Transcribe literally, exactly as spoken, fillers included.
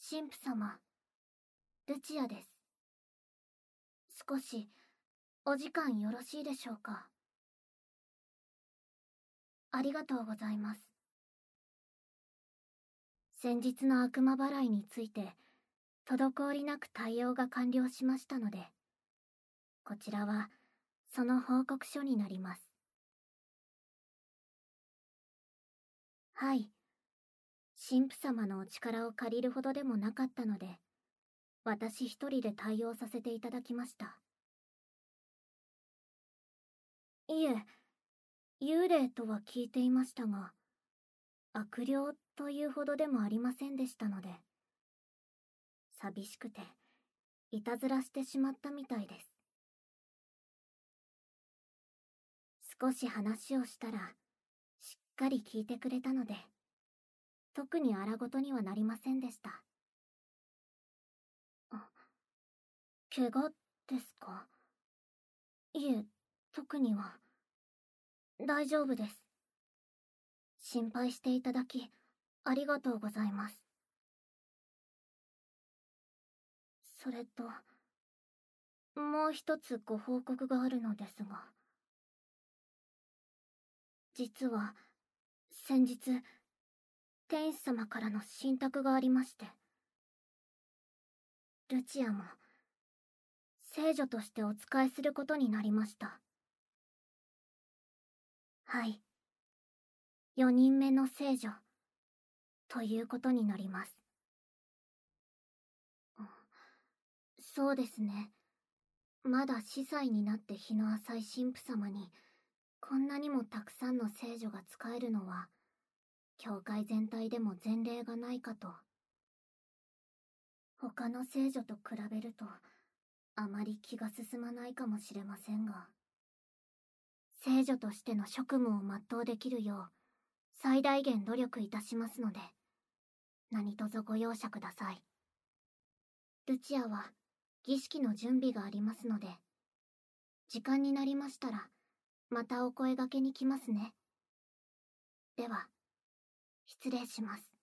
神父様、ルチアです。少しお時間よろしいでしょうか。ありがとうございます。先日の悪魔払いについて滞りなく対応が完了しましたので、こちらはその報告書になります。はい、神父様のお力を借りるほどでもなかったので、私一人で対応させていただきました。いえ、幽霊とは聞いていましたが、悪霊というほどでもありませんでしたので、寂しくていたずらしてしまったみたいです。少し話をしたらしっかり聞いてくれたので、特に荒事にはなりませんでした。あ、怪我ですか？いえ、特には。大丈夫です。心配していただきありがとうございます。それと、もう一つご報告があるのですが、実は先日天使様からの信託がありまして、ルチアも聖女としてお仕えすることになりました。はい、よにんめの聖女ということになります。そうですね。まだ司祭になって日の浅い神父様にこんなにもたくさんの聖女が使えるのは、教会全体でも前例がないかと。他の聖女と比べるとあまり気が進まないかもしれませんが、聖女としての職務を全うできるよう最大限努力いたしますので、何卒ご容赦ください。ルチアは儀式の準備がありますので、時間になりましたらまたお声掛けに来ますね。では、失礼します。